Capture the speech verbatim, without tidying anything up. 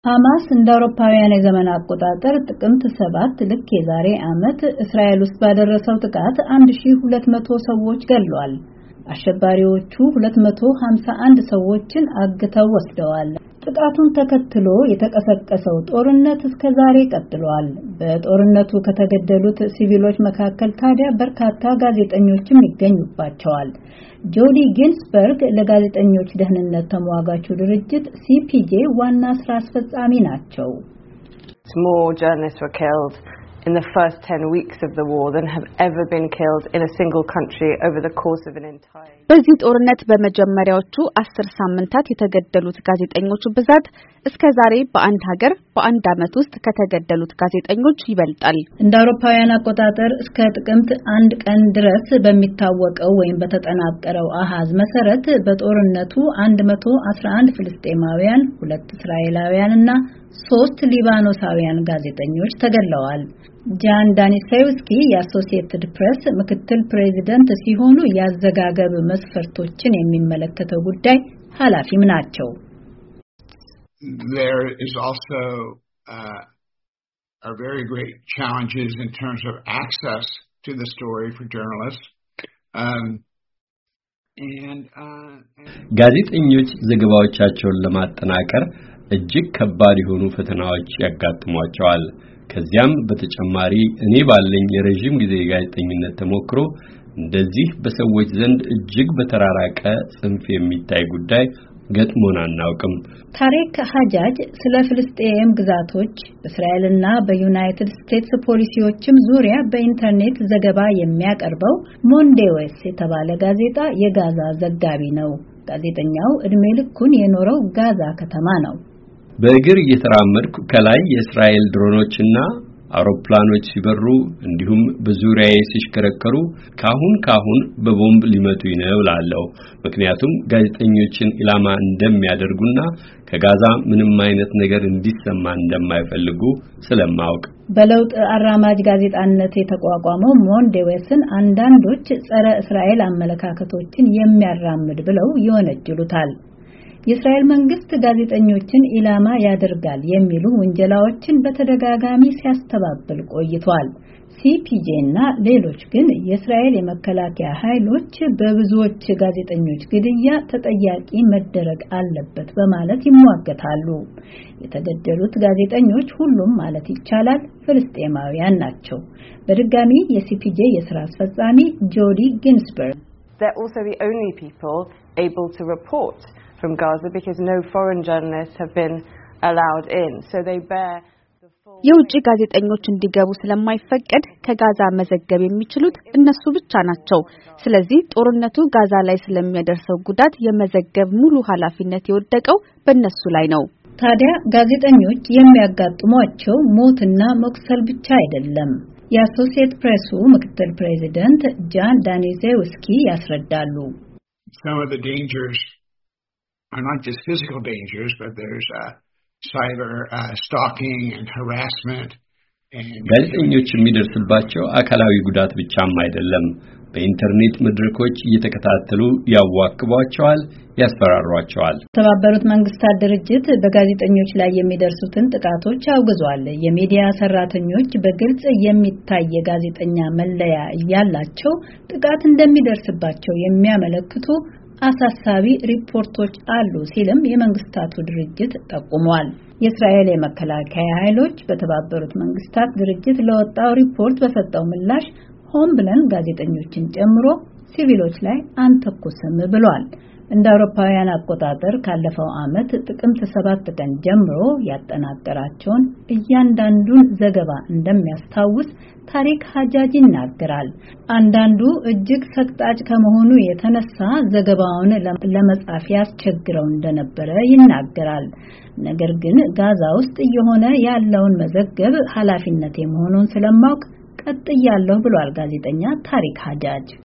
ሐማስ እንደ አውሮፓውያን የዘመን አቆጣጠር ጥቅምት ሰባት ልክ የዛሬ ዓመት እስራኤል ውስጥ ባደረሰው ጥቃት አንድ ሺህ ሁለት መቶ ሰዎች ገድሏል። አሸባሪዎቹ ሁለት መቶ ሃምሳ አንድ ሰዎችን አግተው ወስደዋል። ጥቃቱን ተከትሎ የተቀሰቀሰው ጦርነት እስከ ዛሬ ቀጥሏል። በጦርነቱ ከተገደሉት ሲቪሎች መካከል ታዲያ በርካታ ጋዜጠኞችም ይገኙባቸዋል። ጆዲ ጊንስበርግ ለጋዜጠኞች ደህንነት ተሟጋቹ ድርጅት ሲፒጄ ዋና ስራ አስፈጻሚ ናቸው። More journalists were killed in the first ten weeks of the war than have ever been killed in a single country over the course of an entire year. በዚህ ጦርነት በመጀመሪያዎቹ አስር ሳምንታት የተገደሉት ጋዜጠኞች ብዛት እስከ ዛሬ በአንድ ሀገር በአንድ ዓመት ውስጥ ከተገደሉት ጋዜጠኞች ይበልጣል። እንደ አውሮፓውያን አቆጣጠር እስከ ጥቅምት አንድ ቀን ድረስ በሚታወቀው ወይም በተጠናቀረው አሃዝ መሰረት በጦርነቱ አንድ መቶ አስራ አንድ ፍልስጤማውያን፣ ሁለት እስራኤላውያን እና ሶስት ሊባኖሳውያን ጋዜጠኞች ተገድለዋል። ጃን ዳኒሴውስኪ የአሶሲኤትድ ፕሬስ ምክትል ፕሬዚደንት ሲሆኑ ያዘጋገብ መስፈርቶችን የሚመለከተው ጉዳይ ኃላፊም ናቸው። There is also uh, are very great challenges in terms of access to the story for journalists. Um, and uh, ጋዜጠኞች ዘገባዎቻቸውን ለማጠናቀር እጅግ ከባድ የሆኑ ፈተናዎች ያጋጥሟቸዋል። ከዚያም በተጨማሪ እኔ ባለኝ የረጅም ጊዜ ጋዜጠኝነት ተሞክሮ እንደዚህ በሰዎች ዘንድ እጅግ በተራራቀ ጽንፍ የሚታይ ጉዳይ ገጥሞን አናውቅም። ታሪክ ሐጃጅ ስለ ፍልስጤም ግዛቶች በእስራኤልና በዩናይትድ ስቴትስ ፖሊሲዎችም ዙሪያ በኢንተርኔት ዘገባ የሚያቀርበው ሞንዴዌስ የተባለ ጋዜጣ የጋዛ ዘጋቢ ነው። ጋዜጠኛው እድሜ ልኩን የኖረው ጋዛ ከተማ ነው። በእግር እየተራመድኩ ከላይ የእስራኤል ድሮኖችና አውሮፕላኖች ሲበሩ እንዲሁም በዙሪያዬ ሲሽከረከሩ ካሁን ካሁን በቦምብ ሊመቱኝ ነው እላለሁ። ምክንያቱም ጋዜጠኞችን ኢላማ እንደሚያደርጉና ከጋዛ ምንም አይነት ነገር እንዲሰማ እንደማይፈልጉ ስለማውቅ። በለውጥ አራማጅ ጋዜጣነት የተቋቋመው ሞንዴዌስን አንዳንዶች ጸረ እስራኤል አመለካከቶችን የሚያራምድ ብለው ይወነጅሉታል። የእስራኤል መንግስት ጋዜጠኞችን ኢላማ ያደርጋል የሚሉ ወንጀላዎችን በተደጋጋሚ ሲያስተባብል ቆይቷል። ሲፒጄ እና ሌሎች ግን የእስራኤል የመከላከያ ኃይሎች በብዙዎች ጋዜጠኞች ግድያ ተጠያቂ መደረግ አለበት በማለት ይሟገታሉ። የተገደሉት ጋዜጠኞች ሁሉም ማለት ይቻላል ፍልስጤማውያን ናቸው። በድጋሚ የሲፒጄ የሥራ አስፈጻሚ ጆዲ ጊንስበርግ They're also the only people able to report from Gaza because no foreign journalists have been allowed in, so they bear the full የውጭ ጋዜጠኞች እንዲገቡ ስለማይፈቀድ ከጋዛ መዘገብ የሚችሉት እነሱ ብቻ ናቸው። ስለዚህ ጦርነቱ ጋዛ ላይ ስለሚያደርሰው ጉዳት የመዘገብ ሙሉ ኃላፊነት የወደቀው በእነሱ ላይ ነው። ታዲያ ጋዜጠኞች የሚያጋጥሟቸው ሞትና መቁሰል ብቻ አይደለም። የአሶሲኤትድ ፕሬሱ ምክትል ፕሬዚደንት ጃን ዳኒሴውስኪ ያስረዳሉ። Some of the dangers are not just physical dangers, but there's uh, cyber uh, stalking and harassment. ጋዜጠኞች የሚደርስባቸው አካላዊ ጉዳት ብቻም አይደለም። በኢንተርኔት መድረኮች እየተከታተሉ ያዋክቧቸዋል፣ ያስፈራሯቸዋል። የተባበሩት መንግስታት ድርጅት በጋዜጠኞች ላይ የሚደርሱትን ጥቃቶች አውግዟል። የሚዲያ ሰራተኞች በግልጽ የሚታይ የጋዜጠኛ መለያ ያላቸው ጥቃት እንደሚደርስባቸው የሚያመለክቱ አሳሳቢ ሪፖርቶች አሉ ሲልም የመንግስታቱ ድርጅት ጠቁሟል። የእስራኤል የመከላከያ ኃይሎች በተባበሩት መንግስታት ድርጅት ለወጣው ሪፖርት በሰጠው ምላሽ ሆን ብለን ጋዜጠኞችን ጨምሮ ሲቪሎች ላይ አንተኩስም ብሏል። እንደ አውሮፓውያን አቆጣጠር ካለፈው ዓመት ጥቅምት ሰባት ቀን ጀምሮ ያጠናቀራቸውን እያንዳንዱን ዘገባ እንደሚያስታውስ ታሪክ ሐጃጅ ይናገራል። አንዳንዱ እጅግ ሰቅጣጭ ከመሆኑ የተነሳ ዘገባውን ለመጻፍ ያስቸግረው እንደነበረ ይናገራል። ነገር ግን ጋዛ ውስጥ እየሆነ ያለውን መዘገብ ኃላፊነቴ መሆኑን ስለማውቅ ቀጥያለሁ ብሏል ጋዜጠኛ ታሪክ ሐጃጅ።